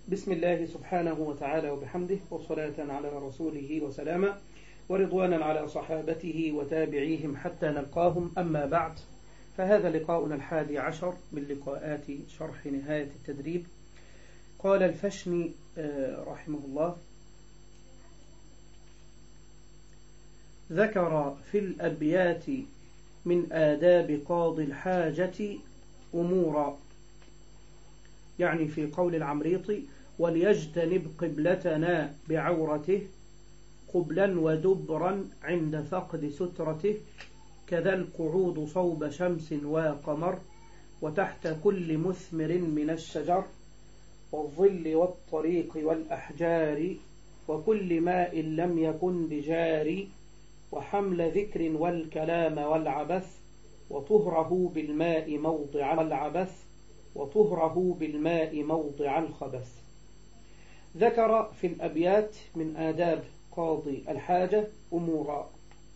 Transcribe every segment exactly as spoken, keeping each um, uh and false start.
بسم الله سبحانه وتعالى وبحمده، وصلاة على رسوله وسلاما، ورضوانا على صحابته وتابعيهم حتى نلقاهم. أما بعد، فهذا لقاؤنا الحادي عشر من لقاءات شرح نهاية التدريب. قال الفشني رحمه الله: ذكر في الأبيات من آداب قاضي الحاجة أمورا، يعني في قول العمريطي: وليجتنب قبلتنا بعورته قبلا ودبرا عند فقد سترته، كذا القعود صوب شمس وقمر، وتحت كل مثمر من الشجر، والظل والطريق والأحجار، وكل ماء لم يكن بجاري، وحمل ذكر والكلام والعبث، وطهره بالماء موضع العبث، وطهره بالماء موضع الخبث. ذكر في الأبيات من آداب قاضي الحاجة أمورا.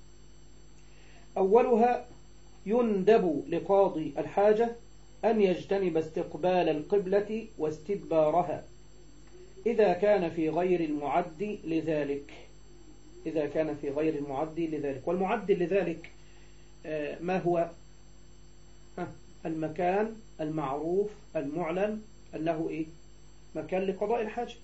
أولها: يندب لقاضي الحاجة أن يجتنب استقبال القبلة واستدبارها إذا كان في غير المعد لذلك إذا كان في غير المعد لذلك والمعد لذلك ما هو؟ المكان المعروف المعلن أنه إيه؟ مكان لقضاء الحاجة،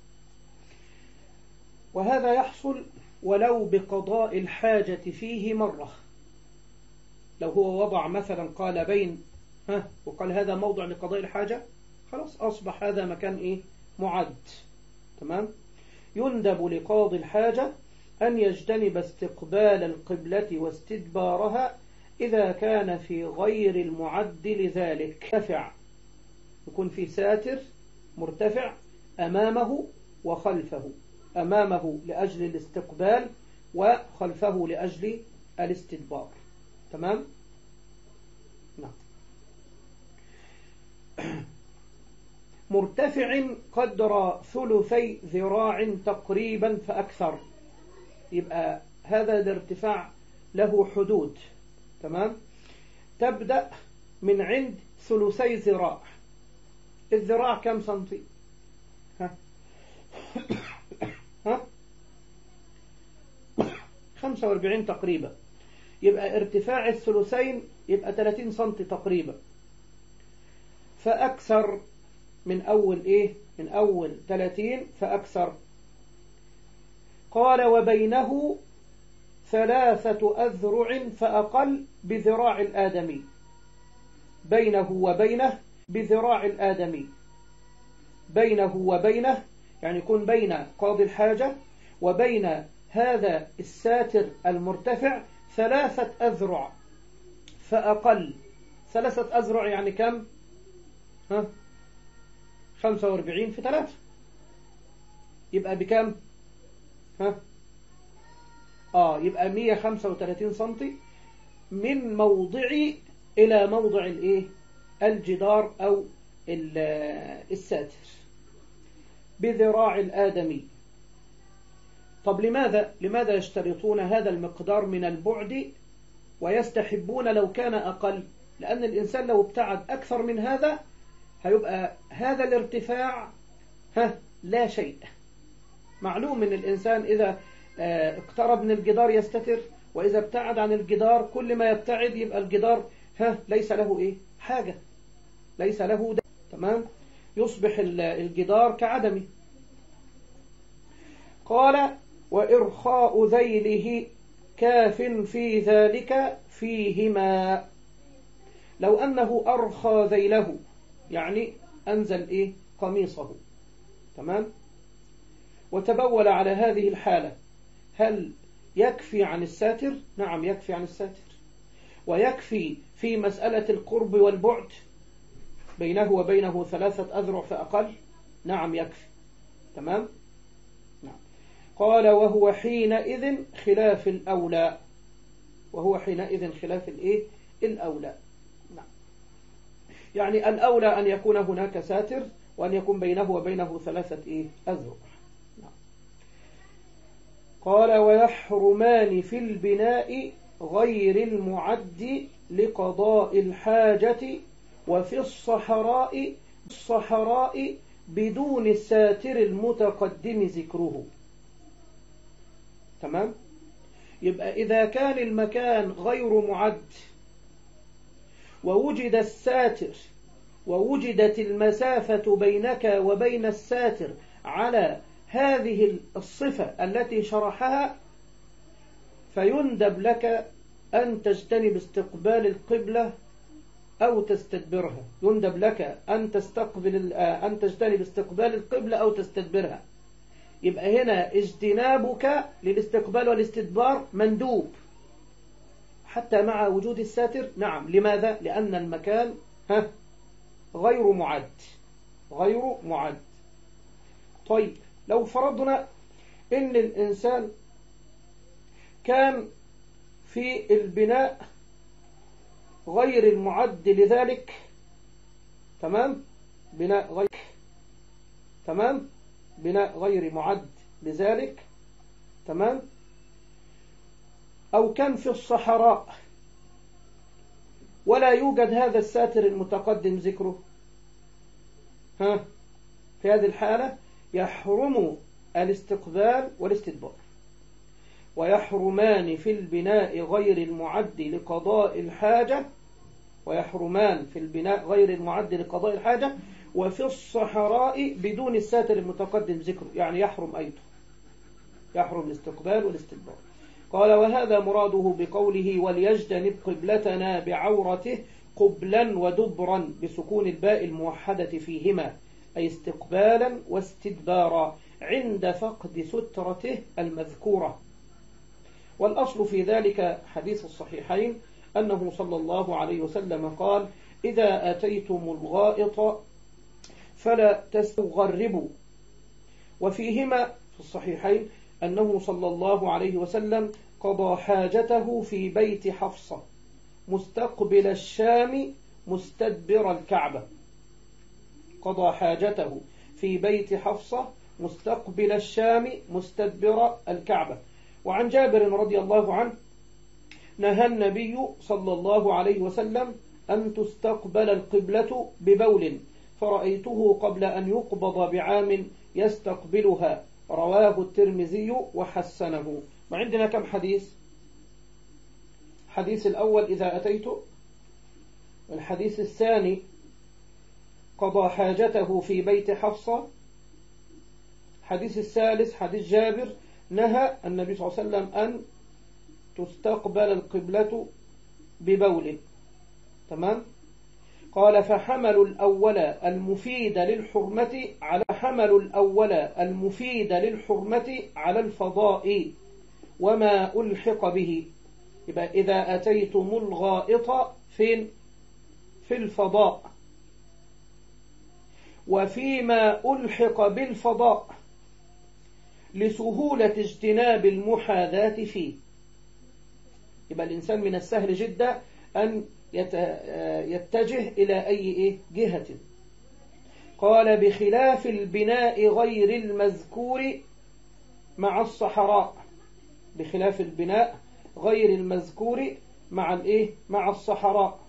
وهذا يحصل ولو بقضاء الحاجة فيه مرة. لو هو وضع مثلا قال بين ها وقال هذا موضع لقضاء الحاجة، خلاص أصبح هذا مكان إيه؟ معد. تمام؟ يندب لقاضي الحاجة أن يجتنب استقبال القبلة واستدبارها إذا كان في غير المعد لذلك. مرتفع، يكون في ساتر مرتفع أمامه وخلفه، أمامه لأجل الاستقبال وخلفه لأجل الاستدبار. تمام؟ نعم. مرتفع قدر ثلثي ذراع تقريبا فأكثر، يبقى هذا الارتفاع له حدود. تمام؟ تبدأ من عند ثلثي ذراع. الذراع كم سنتي؟ ها ها خمسة وأربعين تقريبا، يبقى ارتفاع الثلثين يبقى ثلاثين سنتي تقريبا فأكثر. من أول إيه؟ من أول ثلاثين فأكثر. قال: وبينه ثلاثة أذرع فأقل بذراع الآدمي. بينه وبينه بذراع الآدمي، بينه وبينه يعني يكون بين قاضي الحاجة وبين هذا الساتر المرتفع ثلاثة أذرع فأقل. ثلاثة أذرع يعني كم؟ ها خمسة وأربعين في ثلاثة، يبقى بكم؟ ها آه يبقى مئة وخمسة وثلاثين سنتي من موضعي إلى موضع الإيه؟ الجدار أو الساتر بذراع الآدمي. طب لماذا لماذا يشترطون هذا المقدار من البعد ويستحبون لو كان أقل؟ لأن الإنسان لو ابتعد أكثر من هذا هيبقى هذا الارتفاع ها لا شيء. معلوم من الإنسان إذا اقترب من الجدار يستتر، وإذا ابتعد عن الجدار كل ما يبتعد يبقى الجدار ها ليس له إيه؟ حاجة، ليس له ده. تمام؟ يصبح الجدار كعدمه. قال: وإرخاء ذيله كاف في ذلك فيهما. لو أنه أرخى ذيله يعني أنزل إيه؟ قميصه. تمام؟ وتبول على هذه الحالة، هل يكفي عن الساتر؟ نعم يكفي عن الساتر. ويكفي في مسألة القرب والبعد، بينه وبينه ثلاثة أذرع فأقل؟ نعم يكفي. تمام؟ نعم. قال: وهو حينئذ خلاف الأولى. وهو حينئذ خلاف الإيه؟ الأولى. نعم. يعني الأولى أن يكون هناك ساتر وأن يكون بينه وبينه ثلاثة إيه؟ أذرع. نعم. قال: ويحرمان في البناء غير المعد لقضاء الحاجة، وفي الصحراء الصحراء بدون الساتر المتقدم ذكره. تمام؟ يبقى إذا كان المكان غير معد ووجد الساتر ووجدت المسافة بينك وبين الساتر على هذه الصفة التي شرحها، فيندب لك أن تجتنب استقبال القبلة أو تستدبرها. يندب لك أن تستقبل أن تجتنب استقبال القبلة أو تستدبرها. يبقى هنا اجتنابك للاستقبال والاستدبار مندوب حتى مع وجود الساتر. نعم. لماذا؟ لأن المكان ها غير معد غير معد. طيب لو فرضنا إن الإنسان كان في البناء غير المعد لذلك، تمام؟ بناء غير تمام بناء غير معد لذلك، تمام؟ أو كان في الصحراء ولا يوجد هذا الساتر المتقدم ذكره، ها في هذه الحالة يحرم الاستقبال والاستدبار، ويحرمان في البناء غير المعد لقضاء الحاجة ويحرمان في البناء غير المعد لقضاء الحاجة وفي الصحراء بدون الساتر المتقدم ذكره. يعني يحرم أيضا يحرم الاستقبال والاستدبار. قال: وهذا مراده بقوله وليجتنب قبلتنا بعورته قبلا ودبرا بسكون الباء الموحدة فيهما، أي استقبالا واستدبارا عند فقد سترته المذكورة. والأصل في ذلك حديث الصحيحين أنه صلى الله عليه وسلم قال: إذا أتيتم الغائط فلا تستغربوا. وفيهما في الصحيحين أنه صلى الله عليه وسلم قضى حاجته في بيت حفصة مستقبل الشام مستدبر الكعبة. قضى حاجته في بيت حفصة مستقبل الشام مستدبر الكعبة. وعن جابر رضي الله عنه نهى النبي صلى الله عليه وسلم أن تستقبل القبلة ببول، فرأيته قبل أن يقبض بعام يستقبلها. رواه الترمذي وحسنه. وعندنا كم حديث؟ حديث الأول إذا أتيت، الحديث الثاني قضى حاجته في بيت حفصة، الحديث الثالث حديث جابر نهى النبي صلى الله عليه وسلم أن تستقبل القبلة ببول. تمام؟ قال: فحملوا الأول المفيد للحرمة على حملوا الأول المفيد للحرمة على الفضاء وما ألحق به. يبقى إذا أتيتم الغائط فين؟ في الفضاء، وفيما ألحق بالفضاء لسهولة اجتناب المحاذاة فيه. يبقى الإنسان من السهل جدا أن يتجه إلى أي جهة. قال: بخلاف البناء غير المذكور مع الصحراء. بخلاف البناء غير المذكور مع الإيه؟ مع الصحراء،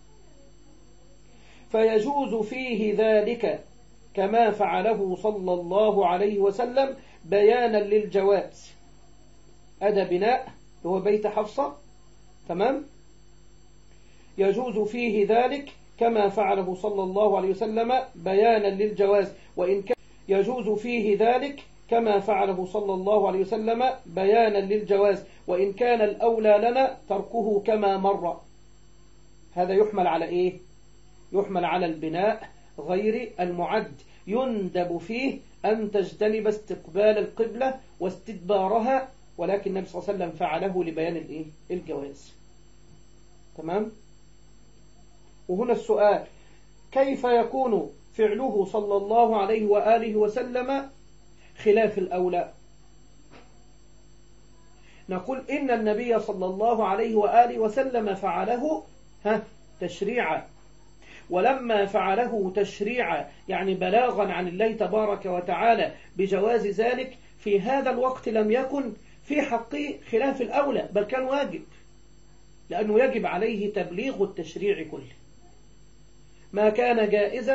فيجوز فيه ذلك كما فعله صلى الله عليه وسلم بيانا للجواز. أدى بناء هو بيت حفصة، تمام؟ يجوز فيه ذلك كما فعله صلى الله عليه وسلم بيانا للجواز، وإن كان يجوز فيه ذلك كما فعله صلى الله عليه وسلم بيانا للجواز وإن كان الأولى لنا تركه كما مر. هذا يحمل على إيه؟ يحمل على البناء غير المعد، يندب فيه أن تجتنب استقبال القبلة واستدبارها، ولكن النبي صلى الله عليه وسلم فعله لبيان الإيه؟ الجواز. تمام؟ وهنا السؤال: كيف يكون فعله صلى الله عليه وآله وسلم خلاف الأولى؟ نقول إن النبي صلى الله عليه وآله وسلم فعله ها تشريعا، ولما فعله تشريعا يعني بلاغا عن الله تبارك وتعالى بجواز ذلك، في هذا الوقت لم يكن في حقه خلاف الأولى، بل كان واجب، لأنه يجب عليه تبليغ التشريع كله. ما كان جائزا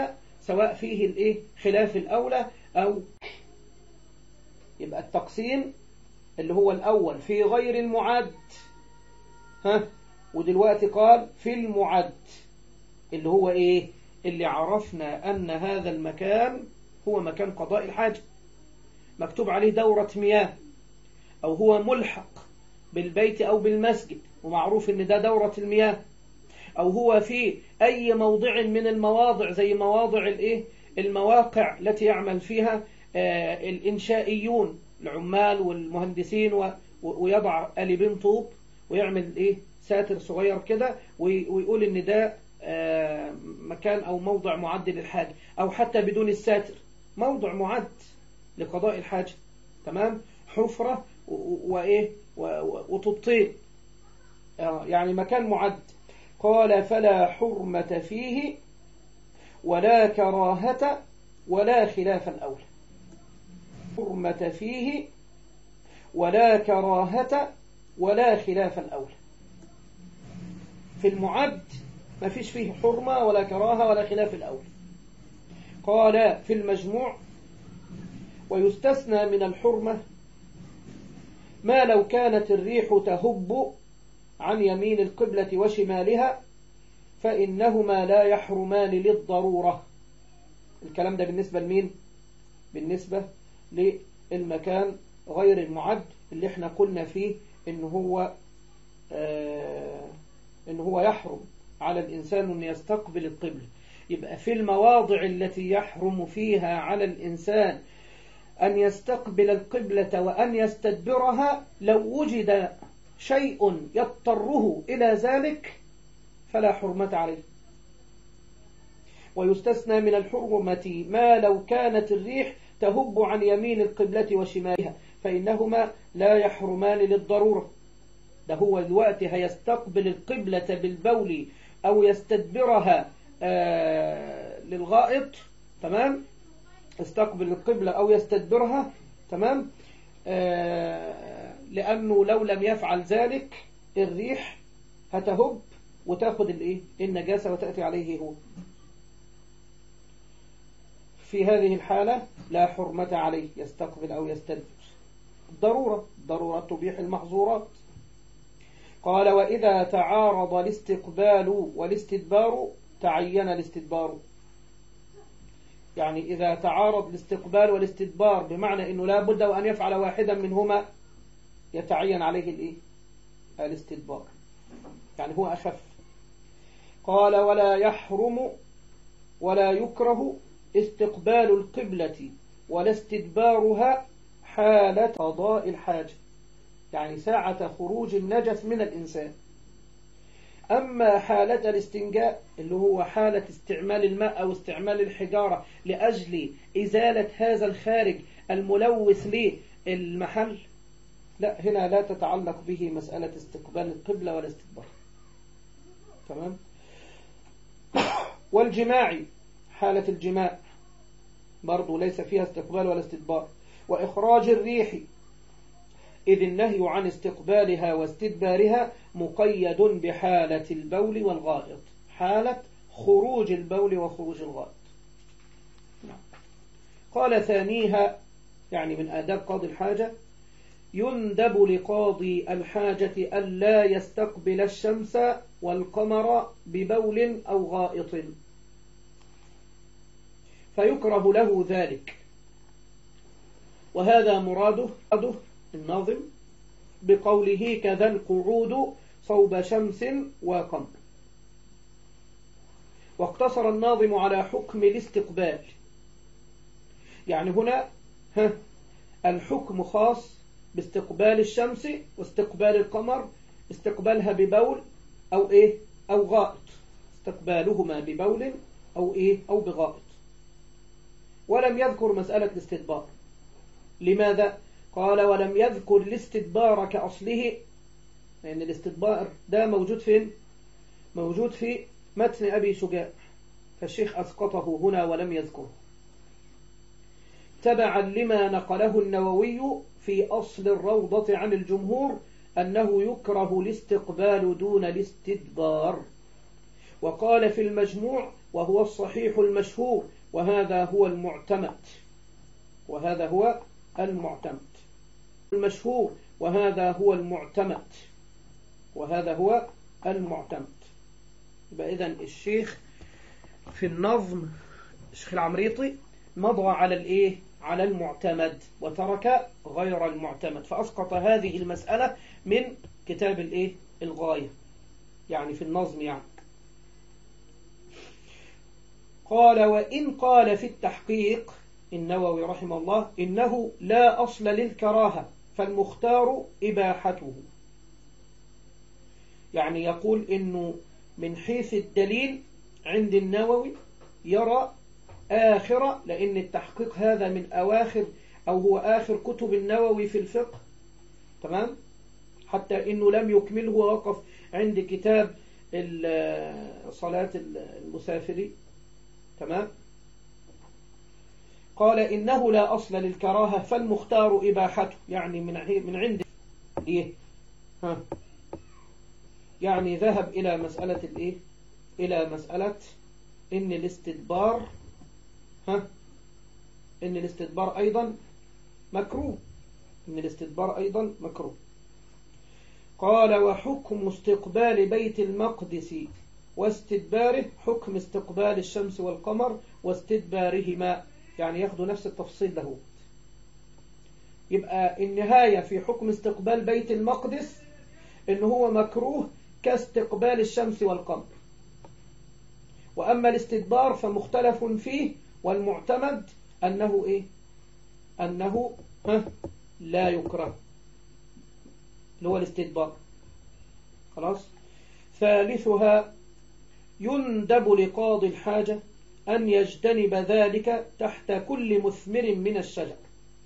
سواء فيه الايه خلاف الأولى أو. يبقى التقسيم اللي هو الأول في غير المعد، ها، ودلوقتي قال في المعد اللي هو ايه، اللي عرفنا أن هذا المكان هو مكان قضاء الحاجة، مكتوب عليه دورة مياه، أو هو ملحق بالبيت أو بالمسجد ومعروف أن ده دورة المياه، أو هو في أي موضع من المواضع زي مواضع الإيه المواقع التي يعمل فيها آه الإنشائيون العمال والمهندسين و... ويضع قالبين طوب ويعمل إيه ساتر صغير كده ويقول إن ده آه مكان أو موضع معد للحاجة، أو حتى بدون الساتر موضع معد لقضاء الحاجة، تمام، حفرة وإيه وتبطين، يعني مكان معد. قال فلا حرمة فيه ولا كراهة ولا خلاف الأولى. حرمة فيه ولا كراهة ولا خلاف الأولى. في المعد ما فيش فيه حرمة ولا كراهة ولا خلاف الأولى. قال في المجموع ويستثنى من الحرمة ما لو كانت الريح تهب عن يمين القبلة وشمالها فإنهما لا يحرمان للضرورة. الكلام ده بالنسبة لمين؟ بالنسبة للمكان غير المعد اللي احنا قلنا فيه إن هو آه إن هو يحرم على الإنسان أن يستقبل القبلة. يبقى في المواضع التي يحرم فيها على الإنسان أن يستقبل القبلة وأن يستدبرها لو وجد شيء يضطره إلى ذلك فلا حرمة عليه. ويستثنى من الحرمة ما لو كانت الريح تهب عن يمين القبلة وشمالها فإنهما لا يحرمان للضرورة. ده هو الوقت هيستقبل القبلة بالبول أو يستدبرها آه للغائط، تمام، استقبل القبلة أو يستدبرها، تمام، آه لأنه لو لم يفعل ذلك الريح هتهب وتأخذ الإيه النجاسة وتأتي عليه هو. في هذه الحالة لا حرمة عليه يستقبل أو يستدبر. ضرورة ضرورة تبيح المحظورات. قال وإذا تعارض الاستقبال والاستدبار تعين الاستدبار. يعني إذا تعارض الاستقبال والاستدبار بمعنى أنه لا بد وأن يفعل واحدا منهما يتعين عليه الإيه؟ الاستدبار، يعني هو أخف. قال ولا يحرم ولا يكره استقبال القبلة ولا استدبارها حالة قضاء الحاجة، يعني ساعة خروج النجس من الإنسان. أما حالة الاستنجاء اللي هو حالة استعمال الماء أو استعمال الحجارة لأجل إزالة هذا الخارج الملوث للمحل، لا، هنا لا تتعلق به مسألة استقبال القبلة ولا استدبار، تمام. والجماع حالة الجماع برضو ليس فيها استقبال ولا استدبار. وإخراج الريح إذ النهي عن استقبالها واستدبارها مقيد بحالة البول والغائط، حالة خروج البول وخروج الغائط. قال ثانيها يعني من آداب قاضي الحاجة يندب لقاضي الحاجة ألا يستقبل الشمس والقمر ببول أو غائط، فيكره له ذلك. وهذا مراده الناظم بقوله كذا القعود صوب شمس وقمر. واقتصر الناظم على حكم الاستقبال، يعني هنا ها الحكم خاص باستقبال الشمس واستقبال القمر، استقبالها ببول أو إيه أو غائط، استقبالهما ببول أو إيه أو بغائط. ولم يذكر مسألة الاستدبار. لماذا؟ قال ولم يذكر الاستدبار كأصله، لأن الاستدبار ده موجود فين؟ موجود في متن أبي شجاع، فالشيخ أسقطه هنا ولم يذكره تبعا لما نقله النووي في أصل الروضة عن الجمهور أنه يكره الاستقبال دون الاستدبار. وقال في المجموع وهو الصحيح المشهور وهذا هو المعتمد وهذا هو المعتمد المشهور وهذا هو المعتمد وهذا هو المعتمد. يبقى إذن الشيخ في النظم الشيخ العمريطي مضى على الإيه؟ على المعتمد وترك غير المعتمد، فأسقط هذه المسألة من كتاب الإيه؟ الغاية، يعني في النظم يعني. قال وإن قال في التحقيق النووي رحمه الله إنه لا أصل للكراهة فالمختار إباحته، يعني يقول إنه من حيث الدليل عند النووي يرى آخر، لأن التحقيق هذا من أواخر أو هو آخر كتب النووي في الفقه، تمام، حتى إنه لم يكمله ووقف عند كتاب صلاة المسافرين، تمام. قال إنه لا أصل للكراهة فالمختار إباحته، يعني من من عند إيه؟ ها يعني ذهب إلى مسألة الإيه؟ إلى مسألة إن الاستدبار ها إن الاستدبار أيضا مكروه إن الاستدبار أيضا مكروه. قال وحكم استقبال بيت المقدس واستدباره حكم استقبال الشمس والقمر واستدبارهما، يعني ياخدوا نفس التفصيل له. يبقى النهاية في حكم استقبال بيت المقدس إنه هو مكروه كاستقبال الشمس والقمر، وأما الاستدبار فمختلف فيه، والمعتمد أنه إيه؟ أنه ها لا يكره، اللي هو الاستدبار. خلاص. ثالثها يندب لقاضي الحاجة أن يجتنب ذلك تحت كل مثمر من الشجر،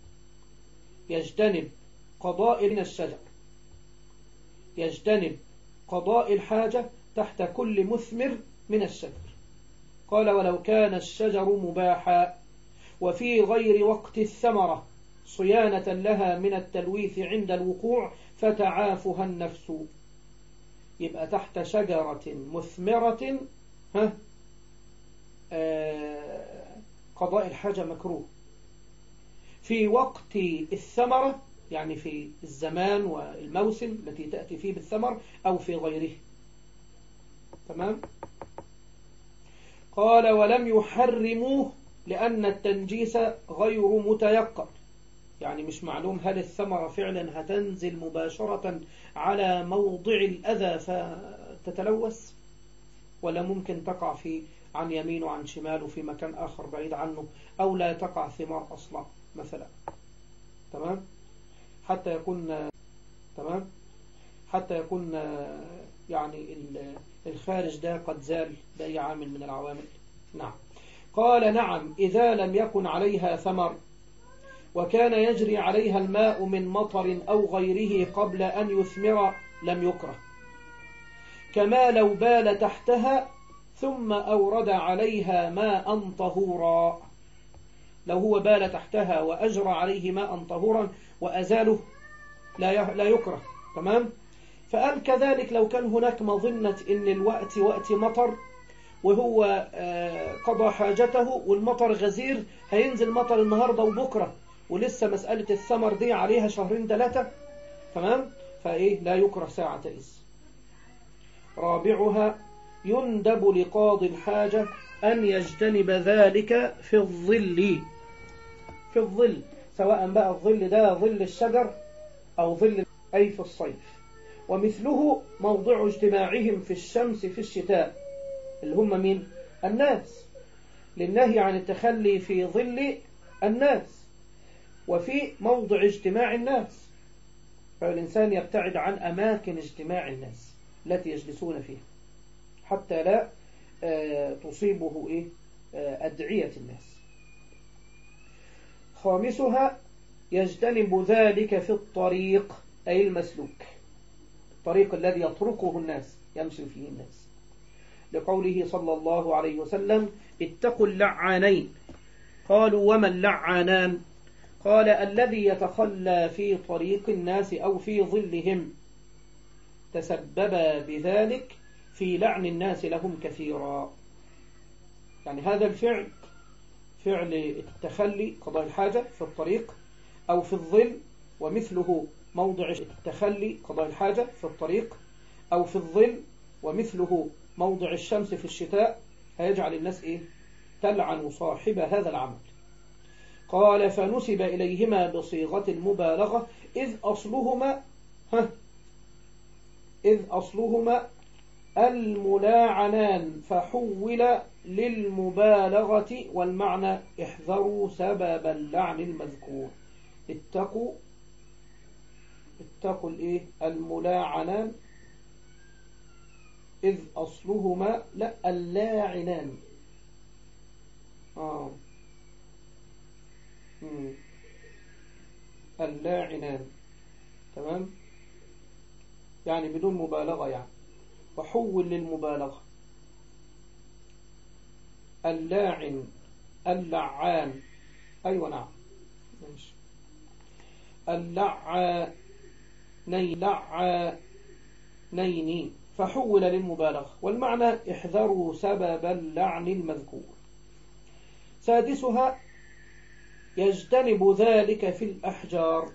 يجتنب قضاء من الشجر يجتنب قضاء الحاجة تحت كل مثمر من الشجر. قال ولو كان الشجر مباحا وفي غير وقت الثمرة صيانة لها من التلويث عند الوقوع فتعافها النفس. يبقى تحت شجرة مثمرة ها آه قضاء الحاجة مكروه، في وقت الثمرة يعني في الزمان والموسم التي تأتي فيه بالثمر أو في غيره، تمام. قال ولم يحرموه لأن التنجيس غير متيقن، يعني مش معلوم هل الثمرة فعلا هتنزل مباشرة على موضع الأذى فتتلوث، ولا ممكن تقع في عن يمين وعن شمال وفي مكان آخر بعيد عنه، أو لا تقع ثمار أصلا مثلا، تمام، حتى يكون تمام حتى يكون يعني الخارج ده قد زال بأي عامل من العوامل. نعم. قال نعم إذا لم يكن عليها ثمر وكان يجري عليها الماء من مطر أو غيره قبل أن يثمر لم يكره، كما لو بال تحتها ثم أورد عليها ماء طهورا. لو هو بال تحتها وأجرى عليه ماء طهورا وأزاله لا يكره، تمام. فقال كذلك لو كان هناك مظنة إن الوقت وقت مطر وهو قضى حاجته والمطر غزير، هينزل مطر النهاردة وبكرة ولسه مسألة الثمر دي عليها شهرين ثلاثة، تمام، فإيه لا يكره ساعة إذ. رابعها يندب لقاضي الحاجة أن يجتنب ذلك في الظل في الظل سواء بقى الظل ده ظل الشجر أو ظل أي في الصيف. ومثله موضع اجتماعهم في الشمس في الشتاء، اللي هم مين؟ الناس، للنهي عن التخلي في ظل الناس وفي موضع اجتماع الناس، فالإنسان يبتعد عن أماكن اجتماع الناس التي يجلسون فيها حتى لا تصيبه إيه أدعية الناس. خامسها يجتنب ذلك في الطريق أي المسلوك، الطريق الذي يطرقه الناس يمشي فيه الناس، لقوله صلى الله عليه وسلم اتقوا اللعانين. قالوا وما اللعانان؟ قال الذي يتخلى في طريق الناس أو في ظلهم تسبب بذلك في لعن الناس لهم كثيرا. يعني هذا الفعل فعل التخلي قضاء الحاجة في الطريق، أو في الظل ومثله موضع التخلي قضاء الحاجة في الطريق، أو في الظل ومثله موضع الشمس في الشتاء، هيجعل الناس إيه؟ تلعن صاحب هذا العمل. قال فنسب إليهما بصيغة المبالغة إذ أصلهما ها إذ أصلهما الملاعنان فحول للمبالغة، والمعنى احذروا سبب اللعن المذكور. اتقوا اتقوا الايه الملاعنان، إذ أصلهما لا اللاعنان آه. مم. اللاعنان تمام، يعني بدون مبالغة يعني، وحول للمبالغة. اللاعن اللعان أيوة نعم ماشي. اللعانين لعانين فحول للمبالغة، والمعنى احذروا سبب اللعن المذكور. سادسها يجتنب ذلك في الأحجار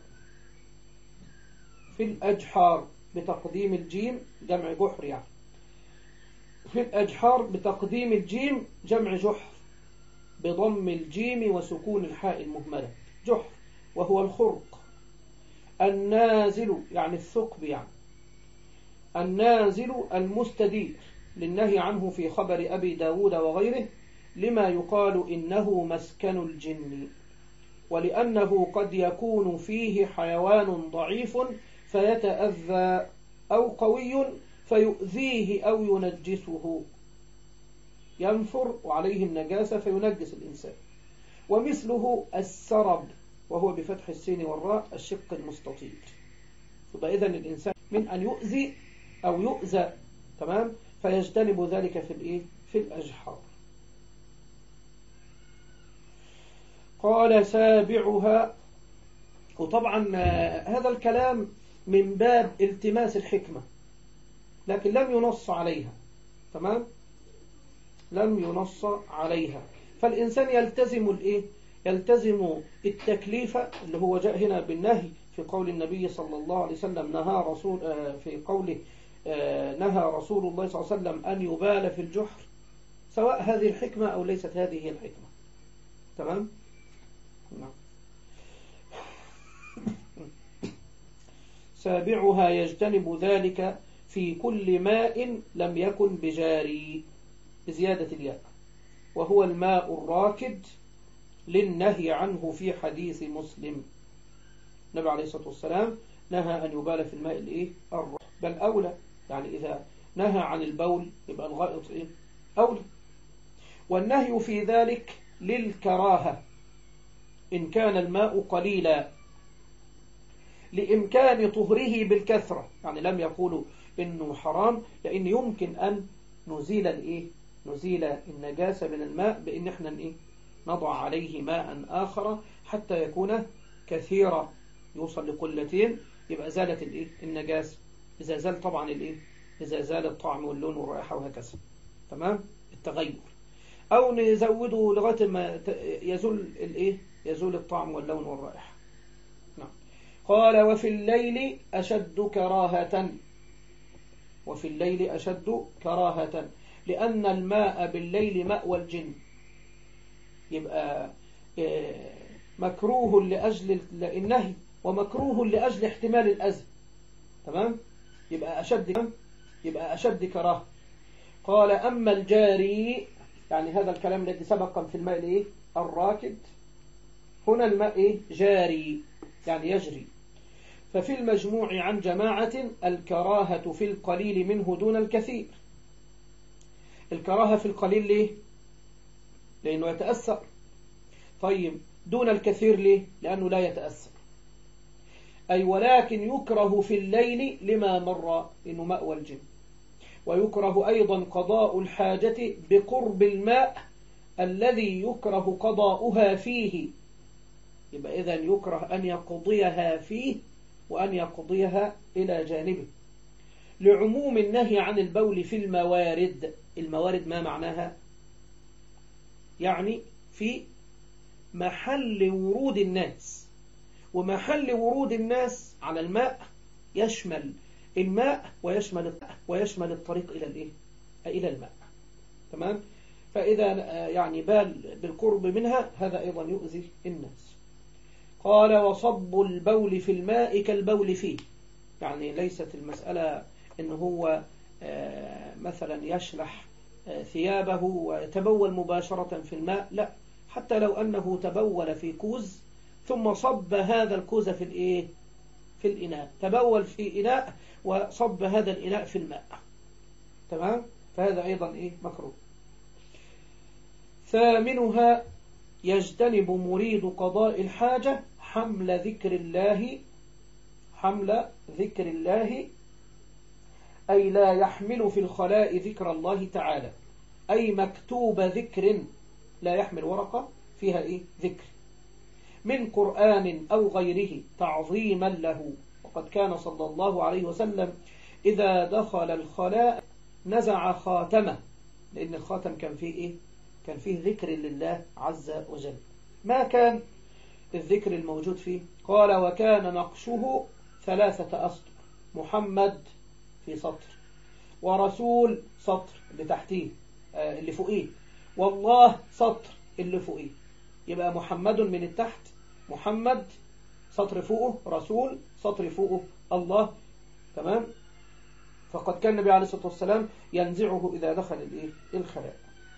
في الأجحار بتقديم الجيم جمع جحر يعني، في الأجحار بتقديم الجيم جمع جحر بضم الجيم وسكون الحاء المهملة جحر، وهو الخرق. النازل يعني الثقب يعني، النازل المستدير للنهي عنه في خبر أبي داود وغيره، لما يقال إنه مسكن الجن، ولأنه قد يكون فيه حيوان ضعيف فيتأذى، أو قوي فيؤذيه أو ينجسه، ينفر وعليه النجاسة فينجس الإنسان. ومثله السرب وهو بفتح السين والراء الشق المستطيل. يبقى إذن الإنسان من أن يؤذي أو يؤذى تمام، فيجتنب ذلك في الإيه؟ في الأجحار. قال سابعها، وطبعا هذا الكلام من باب التماس الحكمة، لكن لم ينص عليها تمام، لم ينص عليها، فالإنسان يلتزم الإيه؟ يلتزم التكليف اللي هو جاء هنا بالنهي في قول النبي صلى الله عليه وسلم، نهى رسول في قوله نهى رسول الله صلى الله عليه وسلم أن يبال في الجحر، سواء هذه الحكمة أو ليست هذه الحكمة تمام. نعم. سابعها يجتنب ذلك في كل ماء لم يكن بجاري بزيادة الياء، وهو الماء الراكد للنهي عنه في حديث مسلم. النبي عليه الصلاة والسلام نهى أن يبال في الماء الإيه؟ الراكد، بل أولى، يعني إذا نهى عن البول يبقى الغائط إيه؟ أولى. والنهي في ذلك للكراهة إن كان الماء قليلا، لإمكان طهره بالكثرة، يعني لم يقولوا إنه حرام، لأن يمكن أن نزيل الإيه؟ نزيل النجاسة من الماء بإن إحنا إيه؟ نضع عليه ماء آخر حتى يكون كثيرا يوصل لقلتين، يبقى زالت الإيه؟ النجاسة. إذا زال طبعا الإيه؟ إذا زال الطعم واللون والرائحة وهكذا تمام، التغير، أو نزوده لغاية ما يزول الإيه؟ يزول الطعم واللون والرائحة. نعم. قال وفي الليل أشد كراهة، وفي الليل أشد كراهة لأن الماء بالليل مأوى الجن، يبقى مكروه لأجل النهي ومكروه لأجل احتمال الأذى تمام، يبقى أشد يبقى أشد كراهة. قال أما الجاري، يعني هذا الكلام الذي سبق في الماء الإيه؟ الراكد، هنا الماء إيه؟ جاري يعني يجري. ففي المجموع عن جماعة الكراهة في القليل منه دون الكثير. الكراهة في القليل ليه؟ لأنه يتأثر. طيب دون الكثير ليه؟ لأنه لا يتأثر. أي ولكن يكره في الليل لما مر إنه مأوى الجن. ويكره أيضا قضاء الحاجة بقرب الماء الذي يكره قضاؤها فيه، يبقى إذن يكره أن يقضيها فيه وأن يقضيها إلى جانبه، لعموم النهي عن البول في الموارد. الموارد ما معناها؟ يعني في محل ورود الناس، ومحل ورود الناس على الماء يشمل الماء ويشمل ويشمل الطريق إلى الإيه؟ إلى الماء. تمام؟ فإذا يعني بال بالقرب منها هذا أيضا يؤذي الناس. قال وصب البول في الماء كالبول فيه، يعني ليست المسألة إن هو مثلا يشلح ثيابه ويتبول مباشرة في الماء، لا، حتى لو أنه تبول في كوز ثم صب هذا الكوز في الإيه؟ في الإناء، تبول في إناء وصب هذا الإناء في الماء. تمام؟ فهذا أيضا إيه؟ مكروه. ثامنها يجتنب مريد قضاء الحاجة حمل ذكر الله حمل ذكر الله أي لا يحمل في الخلاء ذكر الله تعالى، أي مكتوب ذكر، لا يحمل ورقة فيها إيه؟ ذكر من قرآن أو غيره تعظيما له. وقد كان صلى الله عليه وسلم إذا دخل الخلاء نزع خاتمه، لأن الخاتم كان فيه إيه؟ كان فيه ذكر لله عز وجل. ما كان الذكر الموجود فيه؟ قال وكان نقشه ثلاثة أسطر، محمد في سطر، ورسول سطر اللي تحتيه آه اللي فوقيه، والله سطر اللي فوقيه. يبقى محمد من التحت، محمد سطر فوقه، رسول سطر فوقه، الله. تمام؟ فقد كان النبي عليه الصلاة والسلام ينزعه إذا دخل الخلاء.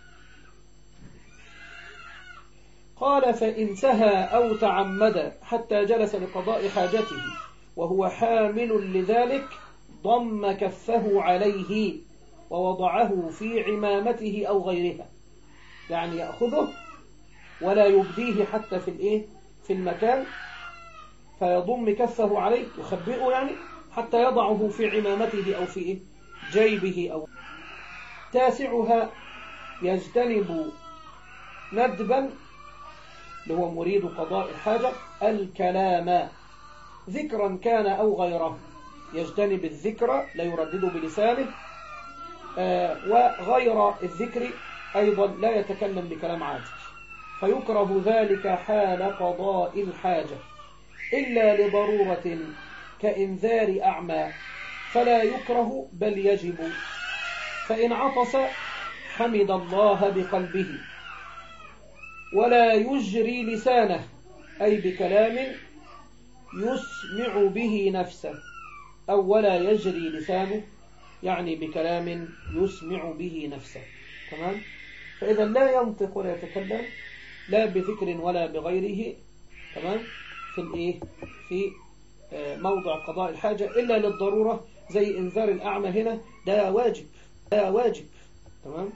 قال فإن سهى أو تعمد حتى جلس لقضاء حاجته وهو حامل لذلك ضم كفه عليه ووضعه في عمامته أو غيرها، يعني يأخذه ولا يبديه حتى في الإيه؟ في المكان، فيضم كفه عليه يخبئه يعني حتى يضعه في عمامته أو في إيه؟ جيبه. أو تاسعها يجتنب ندبا اللي هو مريد قضاء الحاجة الكلام ذكرا كان أو غيره، يجتنب الذكر لا يردده بلسانه، آه وغير الذكر أيضا لا يتكلم بكلام عادي، فيكره ذلك حال قضاء الحاجة إلا لضرورة كإنذار أعمى فلا يكره بل يجب. فإن عطس حمد الله بقلبه ولا يجري لسانه، أي بكلام يسمع به نفسه، أو ولا يجري لسانه يعني بكلام يسمع به نفسه. تمام؟ فإذا لا ينطق ولا يتكلم لا بذكر ولا بغيره. تمام؟ في الإيه؟ في موضع قضاء الحاجة إلا للضرورة، زي إنذار الأعمى هنا ده واجب، ده واجب. تمام؟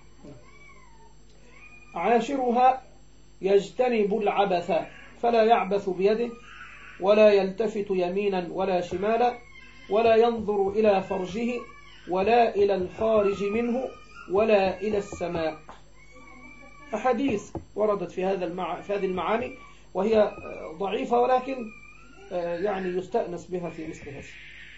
عاشرها يجتنب العبث فلا يعبث بيده ولا يلتفت يمينا ولا شمالا ولا ينظر إلى فرجه ولا إلى الخارج منه ولا إلى السماء. أحاديث وردت في هذا المع... في هذه المعاني وهي ضعيفة، ولكن يعني يستأنس بها في مثل هذا،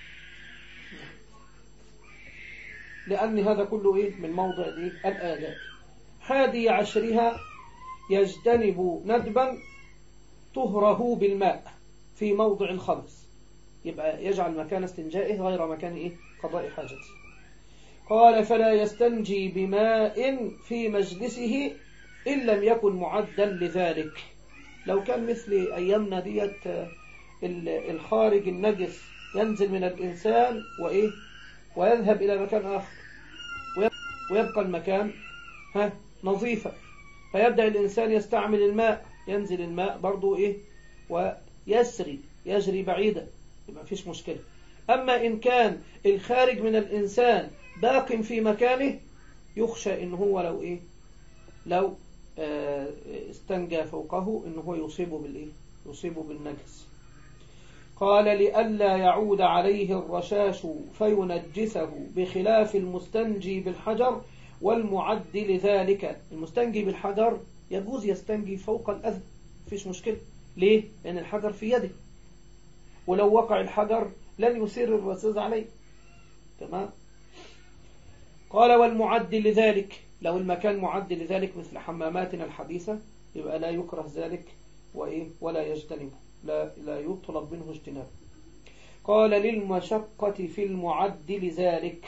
لأن هذا كله إيه؟ من موضع الآداب. حادي عشرها يجتنب ندبا طهره بالماء في موضع الخبز، يبقى يجعل مكان استنجائه غير مكان إيه؟ قضاء حاجته. قال فلا يستنجي بماء في مجلسه إن لم يكن معدا لذلك. لو كان مثل أيامنا ديت الخارج النجس ينزل من الإنسان وإيه؟ ويذهب إلى مكان آخر ويبقى المكان ها نظيفا، فيبدأ الإنسان يستعمل الماء، ينزل الماء برضو إيه؟ ويسري يجري بعيدا، ما فيش مشكلة. أما إن كان الخارج من الإنسان باق في مكانه يخشى إن هو لو إيه؟ لو استنجى فوقه إن هو يصيبه بالإيه؟ يصيبه بالنجس. قال لئلا يعود عليه الرشاش فينجسه بخلاف المستنجي بالحجر والمعد لذلك. المستنجي بالحجر يجوز يستنجي فوق الأذى، مفيش مشكلة. ليه؟ لأن الحجر في يده، ولو وقع الحجر لن يسير الرصاص عليه. تمام؟ قال والمعد لذلك لو المكان معد لذلك مثل حماماتنا الحديثة يبقى لا يكره ذلك وإيه ولا يجتنبه، لا, لا يطلب منه اجتنابه. قال للمشقة في المعد لذلك،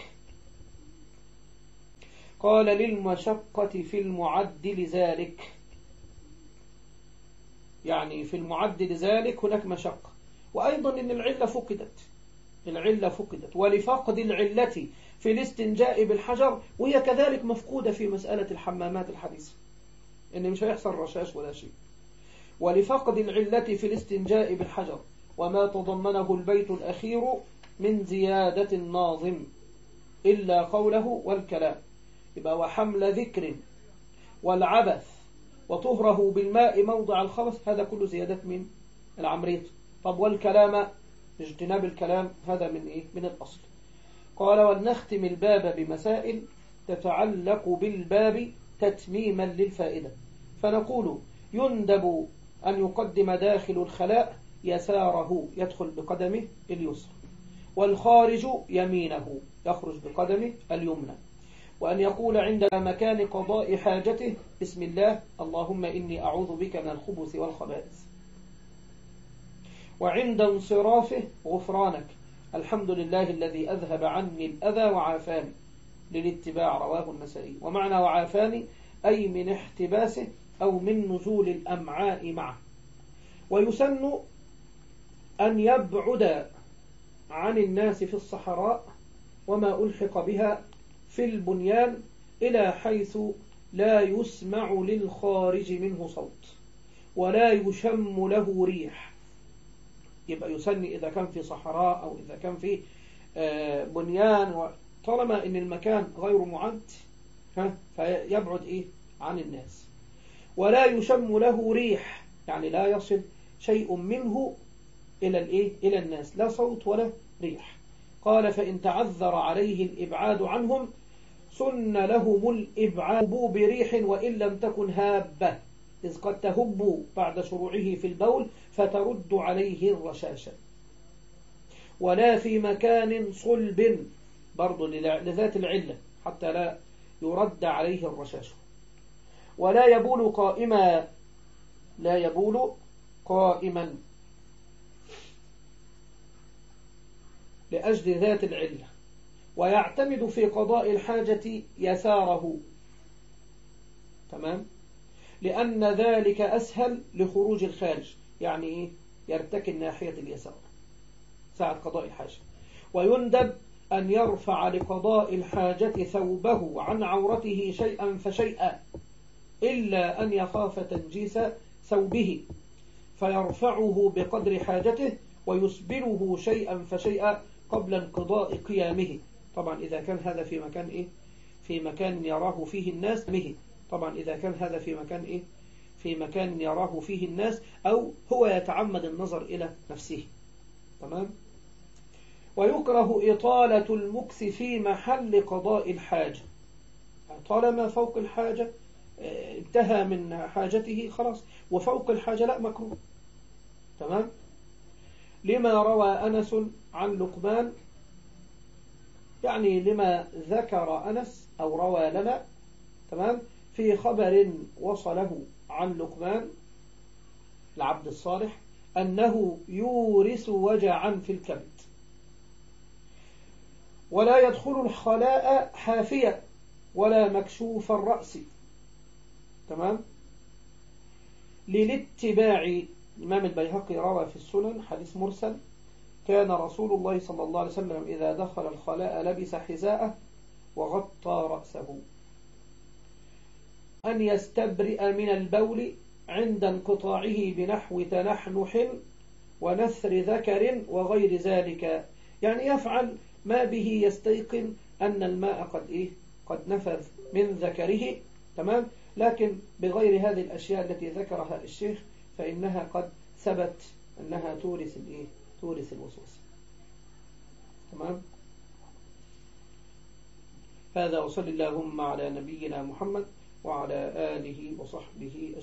قال للمشقة في المعد لذلك، يعني في المعد لذلك هناك مشقة، وأيضا إن العلة فقدت، العلة فقدت، ولفقد العلة في الاستنجاء بالحجر، وهي كذلك مفقودة في مسألة الحمامات الحديثة، إن مش هيحصل رشاش ولا شيء. ولفقد العلة في الاستنجاء بالحجر وما تضمنه البيت الأخير من زيادة الناظم إلا قوله والكلام، يبقى وحمل ذكر والعبث وطهره بالماء موضع الخبث، هذا كله زيادات من العمريط. طب والكلام، اجتناب الكلام، هذا من إيه؟ من الأصل. قال ولنختم الباب بمسائل تتعلق بالباب تتميما للفائدة، فنقول يندب أن يقدم داخل الخلاء يساره يدخل بقدمه اليسرى، والخارج يمينه يخرج بقدمه اليمنى، وأن يقول عند مكان قضاء حاجته بسم الله اللهم إني أعوذ بك من الخبث والخبائث، وعند انصرافه غفرانك الحمد لله الذي أذهب عني الأذى وعافاني للاتباع، رواه النسائي. ومعنى وعافاني أي من احتباسه أو من نزول الأمعاء معه. ويسن أن يبعد عن الناس في الصحراء وما ألحق بها في البنيان إلى حيث لا يسمع للخارج منه صوت ولا يشم له ريح. يبقى يسن إذا كان في صحراء أو إذا كان في بنيان، طالما إن المكان غير معد فيبعد إيه عن الناس، ولا يشم له ريح، يعني لا يصل شيء منه إلى الإيه إلى الناس، لا صوت ولا ريح. قال فإن تعذر عليه الإبعاد عنهم سن لهم الإبعاد بريح وإن لم تكن هابة، إذ قد تهب بعد شروعه في البول فترد عليه الرشاشة. ولا في مكان صلب، برضو لذات العلة حتى لا يرد عليه الرشاشة. ولا يبول قائما، لا يبول قائما لأجل ذات العلة. ويعتمد في قضاء الحاجة يساره، تمام، لأن ذلك أسهل لخروج الخارج، يعني إيه؟ يرتكن ناحية اليسار ساعة قضاء الحاجة. ويندب أن يرفع لقضاء الحاجة ثوبه عن عورته شيئا فشيئا إلا أن يخاف تنجيس ثوبه فيرفعه بقدر حاجته ويسبله شيئا فشيئا قبل انقضاء قيامه. طبعا إذا كان هذا في مكان إيه؟ في مكان يراه فيه الناس به. طبعا إذا كان هذا في مكان إيه؟ في مكان يراه فيه الناس أو هو يتعمد النظر إلى نفسه، تمام. ويكره إطالة المكث في محل قضاء الحاجة، طالما فوق الحاجة انتهى من حاجته خلاص، وفوق الحاجة لا مكروه، تمام. لما روى أنس عن لقمان، يعني لما ذكر أنس أو روى لنا، تمام، في خبر وصله عن لقمان العبد الصالح أنه يورث وجعا في الكبد، ولا يدخل الخلاء حافية ولا مكشوف الرأس، تمام، للاتباع. الإمام البيهقي روى في السنن حديث مرسل كان رسول الله صلى الله عليه وسلم إذا دخل الخلاء لبس حذاءه وغطى رأسه. أن يستبرئ من البول عند انقطاعه بنحو تنحنح ونثر ذكر وغير ذلك، يعني يفعل ما به يستيقن أن الماء قد إيه قد نفذ من ذكره، تمام، لكن بغير هذه الأشياء التي ذكرها الشيخ فإنها قد ثبت أنها تورث الإيه تورث الوسوسة، تمام. هذا وصل اللهم على نبينا محمد وعلى آله وصحبه أجمعين.